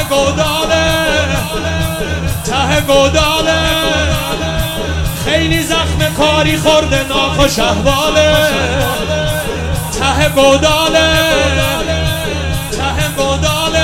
گوداله ته گوداله خیلی زخم کاری خورده ناخوش احواله ته گوداله ته گوداله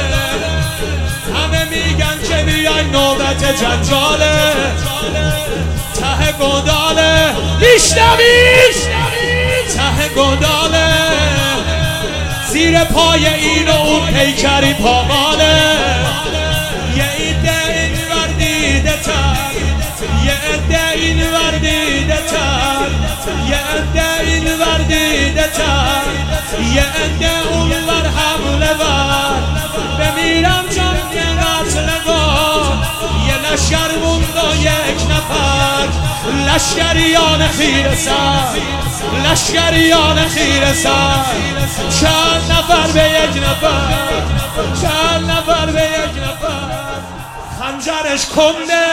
همه میگن که بیای نوبت جنجاله ته گوداله میشنوید ته گوداله زیر پای این و اون پیکری پاماله یه ایده این وردیده تر یه عده این وردیده تر یه عده این وردیده تر یه عده اون ور حمله ور بمیرم جان یه قتل نگاه یه لشکر موند و یک نفر لشکریان خیره سر لشکریان خیره سر چند نفر به یک نفر چند نفر به یک نفر خنجرش کنده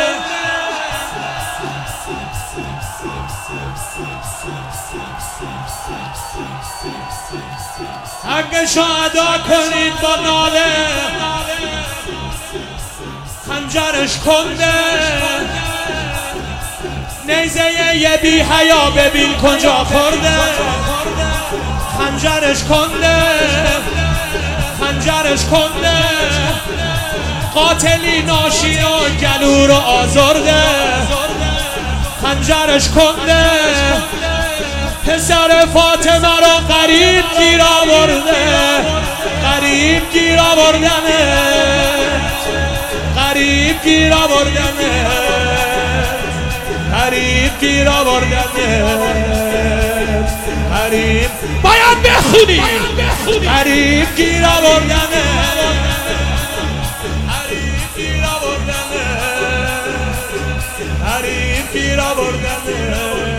حقشو ادا کنید با ناله خنجرش کنده نیزه یه بی حیا ببین کجا خورده خنجرش کنده خنجرش کنده قاتلی ناشی و گلو رو آزرده خنجرش کنده پسر فاطمه رو غریب گیر آورده غریب گیر آوردنه غریب گیر آوردنه غریب گیر آوردنه غریب باید بخونی غریب گیر آوردنه غریب گیر آوردنه غریب گیر آوردنه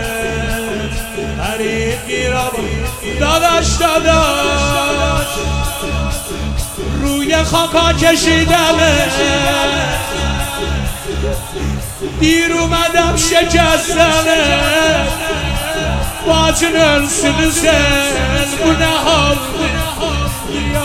غریب گیر آوردنه داداش داداش روی خاکا کشیدمه دیر اومدم شکستنه باجنن سنزن بونه ها